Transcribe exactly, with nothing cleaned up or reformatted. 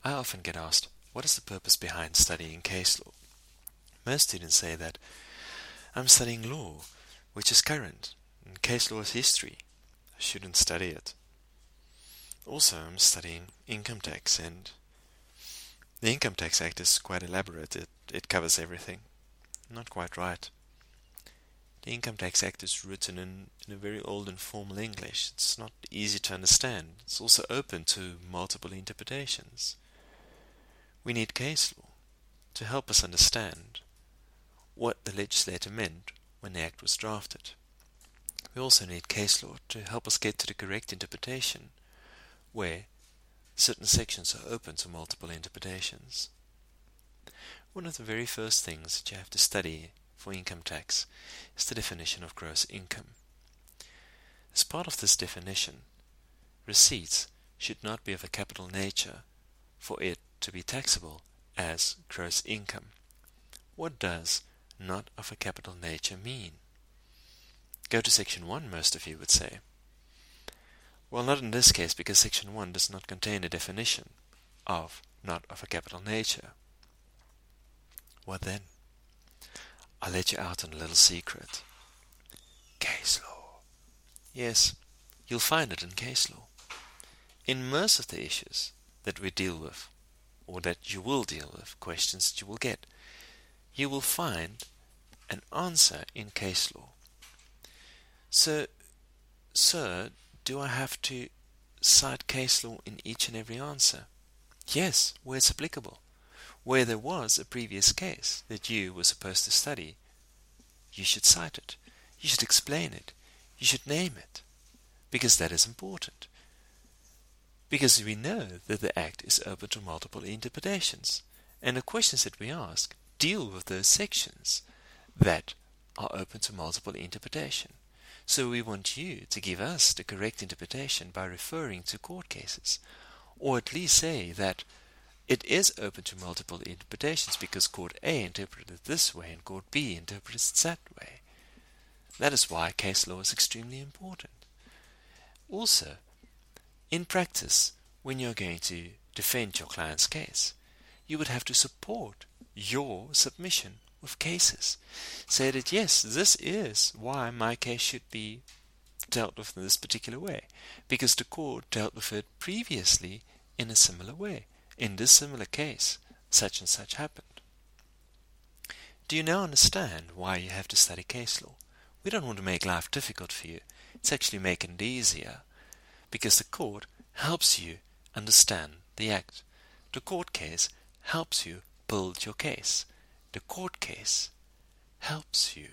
I often get asked, what is the purpose behind studying case law? Most students say that I'm studying law, which is current, and case law is history. I shouldn't study it. Also, I'm studying income tax, and the Income Tax Act is quite elaborate. It, it covers everything. Not quite right. The Income Tax Act is written in, in a very old and formal English. It's not easy to understand. It's also open to multiple interpretations. We need case law to help us understand what the legislator meant when the Act was drafted. We also need case law to help us get to the correct interpretation, where certain sections are open to multiple interpretations. One of the very first things that you have to study for income tax is the definition of gross income. As part of this definition, receipts should not be of a capital nature for it to be taxable as gross income. What does not of a capital nature mean? Go to section one, most of you would say. Well, not in this case, because section one does not contain a definition of not of a capital nature. What then? I'll let you out on a little secret. Case law. Yes, you'll find it in case law. In most of the issues that we deal with, or that you will deal with, questions that you will get, you will find an answer in case law. So, sir, do I have to cite case law in each and every answer? Yes, where it's applicable. Where there was a previous case that you were supposed to study, you should cite it. You should explain it. You should name it. Because that is important. Because we know that the Act is open to multiple interpretations. And the questions that we ask deal with those sections that are open to multiple interpretation. So we want you to give us the correct interpretation by referring to court cases, or at least say that it is open to multiple interpretations because Court A interpreted it this way and Court B interprets it that way. That is why case law is extremely important. Also, in practice, when you're going to defend your client's case, you would have to support your submission with cases. Say that yes, this is why my case should be dealt with in this particular way, because the court dealt with it previously in a similar way. In this similar case, such and such happened. Do you now understand why you have to study case law? We don't want to make life difficult for you. It's actually making it easier, because the court helps you understand the Act. The court case helps you build your case. The court case helps you